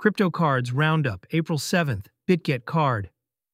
Crypto Cards Roundup, April 7th, BitGet Card.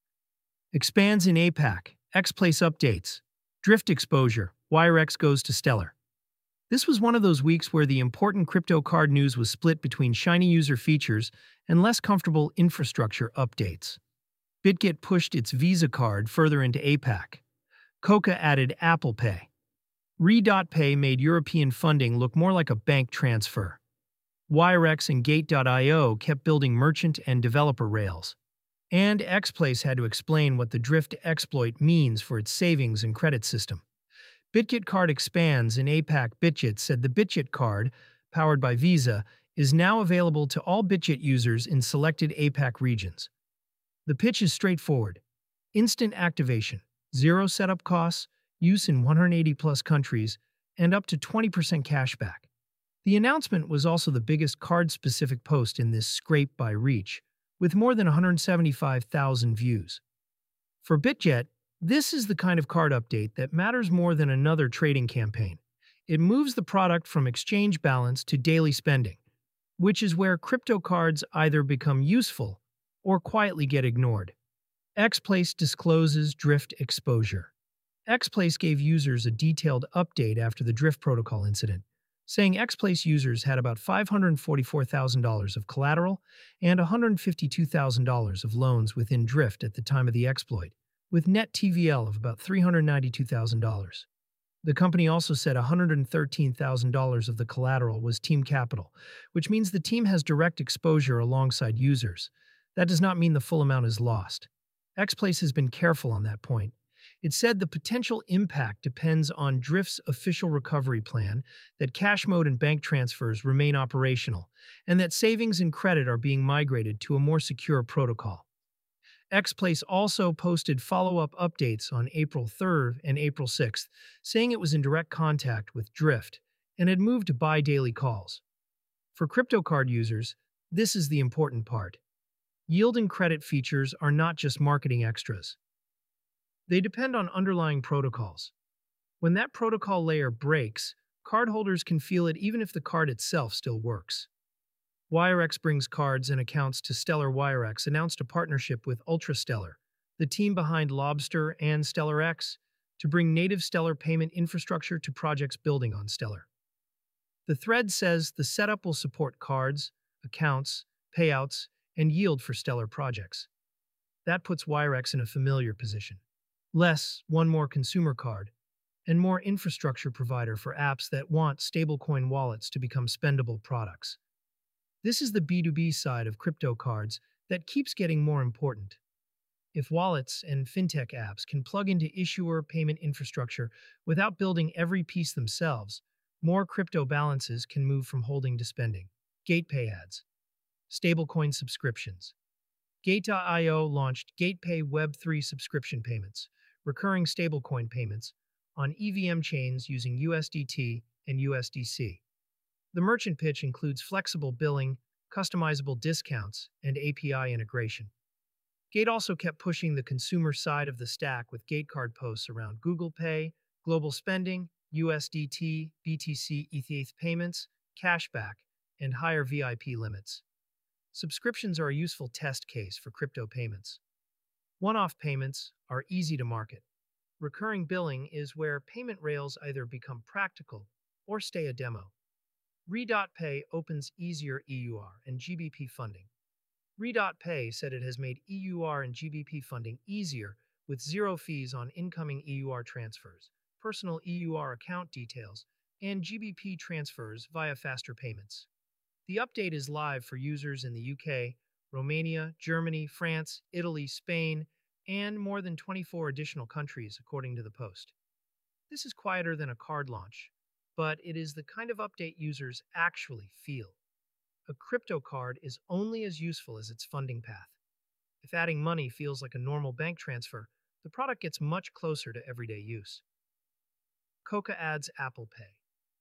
Expands in APAC, Xplace updates. Drift exposure, WireX goes to Stellar. This was one of those weeks where the important crypto card news was split between shiny user features and less comfortable infrastructure updates. BitGet pushed its Visa card further into APAC. Coca added Apple Pay. Re.Pay made European funding look more like a bank transfer. WireX and Gate.io kept building merchant and developer rails. And Xplace had to explain what the drift exploit means for its savings and credit system. BitGet Card expands in APAC. BitGet said the BitGet card, powered by Visa, is now available to all BitGet users in selected APAC regions. The pitch is straightforward. Instant activation, zero setup costs, use in 180-plus countries, and up to 20% cashback. The announcement was also the biggest card-specific post in this scrape by reach, with more than 175,000 views. For BitGet, this is the kind of card update that matters more than another trading campaign. It moves the product from exchange balance to daily spending, which is where crypto cards either become useful or quietly get ignored. Xplace discloses drift exposure. Xplace gave users a detailed update after the Drift protocol incident, saying Xplace users had about $544,000 of collateral and $152,000 of loans within Drift at the time of the exploit, with net TVL of about $392,000. The company also said $113,000 of the collateral was team capital, which means the team has direct exposure alongside users. That does not mean the full amount is lost. Xplace has been careful on that point. It said the potential impact depends on Drift's official recovery plan, that cash mode and bank transfers remain operational, and that savings and credit are being migrated to a more secure protocol. Xplace also posted follow-up updates on April 3rd and April 6th, saying it was in direct contact with Drift and had moved to bi-daily calls. For crypto card users, this is the important part. Yield and credit features are not just marketing extras. They depend on underlying protocols. When that protocol layer breaks, cardholders can feel it even if the card itself still works. WireX brings cards and accounts to Stellar. WireX announced a partnership with UltraStellar, the team behind Lobster and StellarX, to bring native Stellar payment infrastructure to projects building on Stellar. The thread says the setup will support cards, accounts, payouts, and yield for Stellar projects. That puts WireX in a familiar position. Less, one more consumer card, and more infrastructure provider for apps that want stablecoin wallets to become spendable products. This is the B2B side of crypto cards that keeps getting more important. If wallets and fintech apps can plug into issuer payment infrastructure without building every piece themselves, more crypto balances can move from holding to spending. GatePay ads. Stablecoin subscriptions. Gate.io launched GatePay Web3 subscription payments, recurring stablecoin payments, on EVM chains using USDT and USDC. The merchant pitch includes flexible billing, customizable discounts, and API integration. Gate also kept pushing the consumer side of the stack with GateCard posts around Google Pay, global spending, USDT, BTC ETH payments, cashback, and higher VIP limits. Subscriptions are a useful test case for crypto payments. One-off payments are easy to market. Recurring billing is where payment rails either become practical or stay a demo. Re.Pay opens easier EUR and GBP funding. Re.Pay said it has made EUR and GBP funding easier with zero fees on incoming EUR transfers, personal EUR account details, and GBP transfers via faster payments. The update is live for users in the UK, Romania, Germany, France, Italy, Spain, and more than 24 additional countries, according to the post. This is quieter than a card launch, but it is the kind of update users actually feel. A crypto card is only as useful as its funding path. If adding money feels like a normal bank transfer, the product gets much closer to everyday use. Coca adds Apple Pay.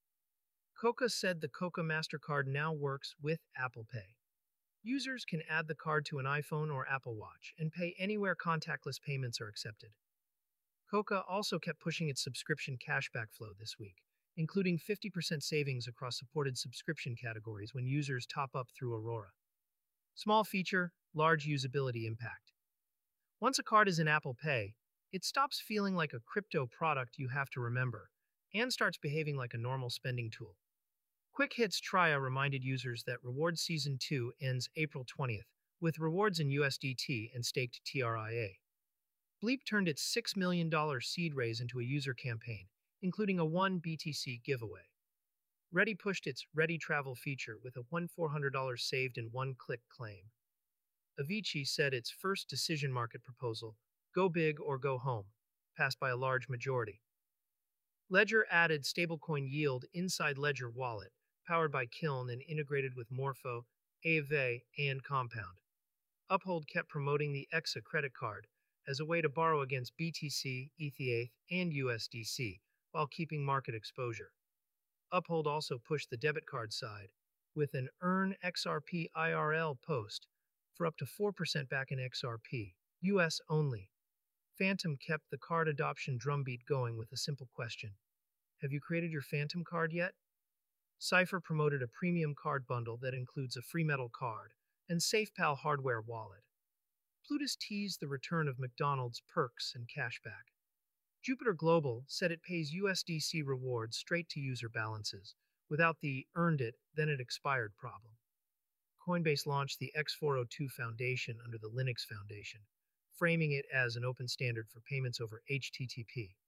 Coca said the Coca MasterCard now works with Apple Pay. Users can add the card to an iPhone or Apple Watch and pay anywhere contactless payments are accepted. Coca also kept pushing its subscription cashback flow this week, including 50% savings across supported subscription categories when users top up through Aurora. Small feature, large usability impact. Once a card is in Apple Pay, it stops feeling like a crypto product you have to remember and starts behaving like a normal spending tool. Quick Hits Tria reminded users that Rewards Season 2 ends April 20th, with rewards in USDT and staked TRIA. Bleep turned its $6 million seed raise into a user campaign, including a 1 BTC giveaway. Ready pushed its Ready Travel feature with a $400 saved in one-click claim. Avicii said its first decision market proposal, Go Big or Go Home, passed by a large majority. Ledger added stablecoin Yield inside Ledger Wallet, powered by Kiln and integrated with Morpho, Aave, and Compound. Uphold kept promoting the EXA credit card as a way to borrow against BTC, ETH, and USDC while keeping market exposure. Uphold also pushed the debit card side with an Earn XRP IRL post for up to 4% back in XRP, US only. Phantom kept the card adoption drumbeat going with a simple question. Have you created your Phantom card yet? Cypher promoted a premium card bundle that includes a free metal card and SafePal hardware wallet. Plutus teased the return of McDonald's perks and cashback. Jupiter Global said it pays USDC rewards straight to user balances, without the earned it, then it expired problem. Coinbase launched the X402 Foundation under the Linux Foundation, framing it as an open standard for payments over HTTP.